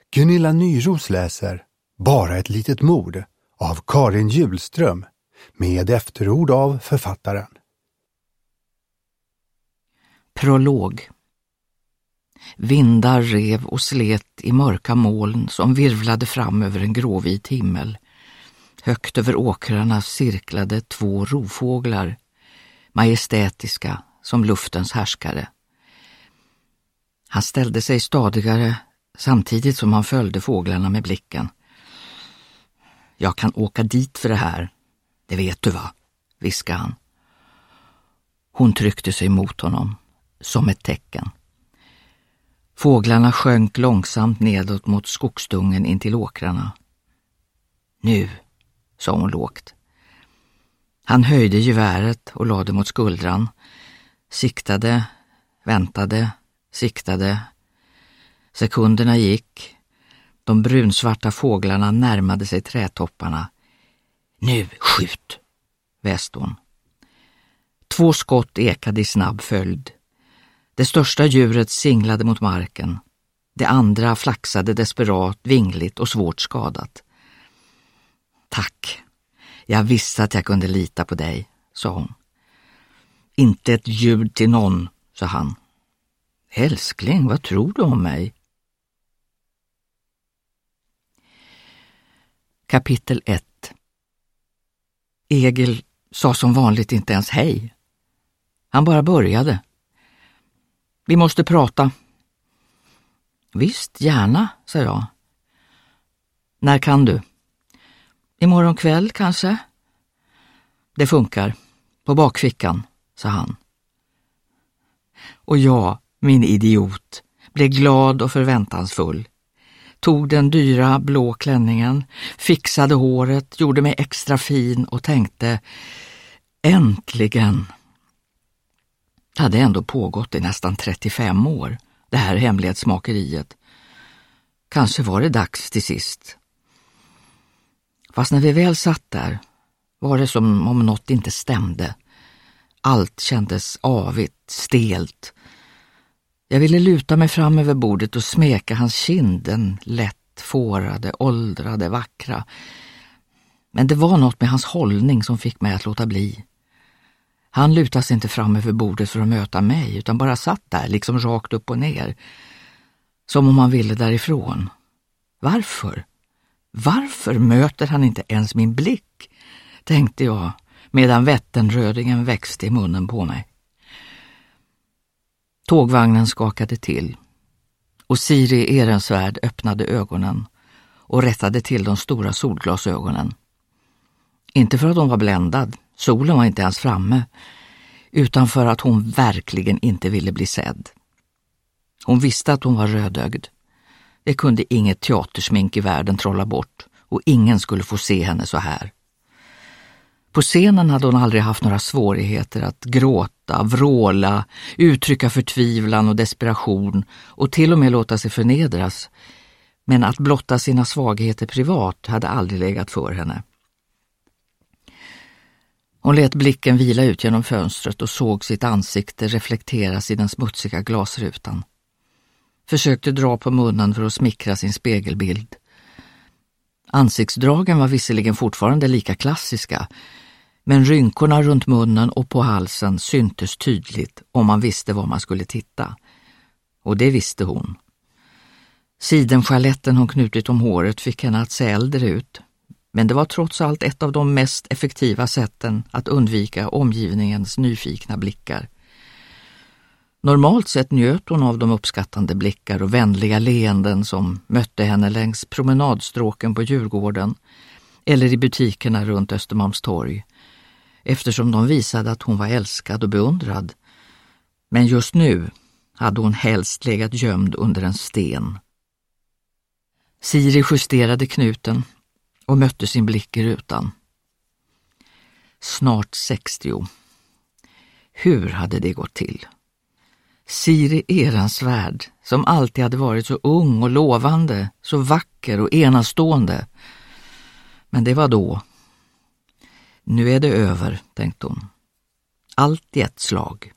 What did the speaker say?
Gunilla Nyros läser Bara ett litet mord av Karin Hjulström med efterord av författaren. Prolog. Vindar rev och slet i mörka moln som virvlade fram över en gråvit himmel. Högt över åkrarna cirklade 2 rovfåglar, majestätiska som luftens härskare. Han ställde sig stadigare samtidigt som han följde fåglarna med blicken. Jag kan åka dit för det här, det vet du va, viskade han. Hon tryckte sig mot honom, som ett tecken. Fåglarna sjönk långsamt nedåt mot skogsdungen intill åkrarna. Nu, sa hon lågt. Han höjde geväret och lade mot skuldran. Siktade, väntade, siktade. Sekunderna gick. De brunsvarta fåglarna närmade sig trädtopparna. Nu, skjut, väste hon. 2 skott ekade i snabb följd. Det största djuret singlade mot marken. Det andra flaxade desperat, vingligt och svårt skadat. Tack, jag visste att jag kunde lita på dig, sa hon. Inte ett ljud till någon, sa han. Älskling, vad tror du om mig? Kapitel 1. Egil sa som vanligt inte ens hej. Han bara började. Vi måste prata. Visst, gärna, sa jag. När kan du? Imorgon kväll kanske? Det funkar. På bakfickan, sa han. Och jag, min idiot, blev glad och förväntansfull. Tog den dyra blå klänningen, fixade håret, gjorde mig extra fin och tänkte, äntligen. Det hade ändå pågått i nästan 35 år, det här hemlighetsmakeriet. Kanske var det dags till sist. Fast när vi väl satt där var det som om något inte stämde. Allt kändes avigt, stelt. Jag ville luta mig fram över bordet och smeka hans kinden, lätt fårade, åldrade, vackra. Men det var något med hans hållning som fick mig att låta bli. Han lutade sig inte fram över bordet för att möta mig utan bara satt där, liksom rakt upp och ner. Som om han ville därifrån. Varför? Varför möter han inte ens min blick? Tänkte jag, medan vättenrödingen växte i munnen på mig. Tågvagnen skakade till och Siri Ehrensvärd öppnade ögonen och rättade till de stora solglasögonen. Inte för att hon var bländad, solen var inte ens framme, utan för att hon verkligen inte ville bli sedd. Hon visste att hon var rödögd. Det kunde inget teatersmink i världen trolla bort och ingen skulle få se henne så här. På scenen hade hon aldrig haft några svårigheter att gråta, vråla, uttrycka förtvivlan och desperation och till och med låta sig förnedras. Men att blotta sina svagheter privat hade aldrig legat för henne. Hon lät blicken vila ut genom fönstret och såg sitt ansikte reflekteras i den smutsiga glasrutan. Försökte dra på munnen för att smickra sin spegelbild. Ansiktsdragen var visserligen fortfarande lika klassiska, men rynkorna runt munnen och på halsen syntes tydligt om man visste var man skulle titta. Och det visste hon. Sidenschaletten hon knutit om håret fick henne att se äldre ut, men det var trots allt ett av de mest effektiva sätten att undvika omgivningens nyfikna blickar. Normalt sett njöt hon av de uppskattande blickar och vänliga leenden som mötte henne längs promenadstråken på Djurgården eller i butikerna runt Östermalmstorg, eftersom de visade att hon var älskad och beundrad. Men just nu hade hon helst legat gömd under en sten. Siri justerade knuten och mötte sin blick i rutan. Snart 60. Hur hade det gått till? Siri Ehrensvärd, som alltid hade varit så ung och lovande, så vacker och enastående. Men det var då. Nu är det över, tänkte hon. Allt i ett slag.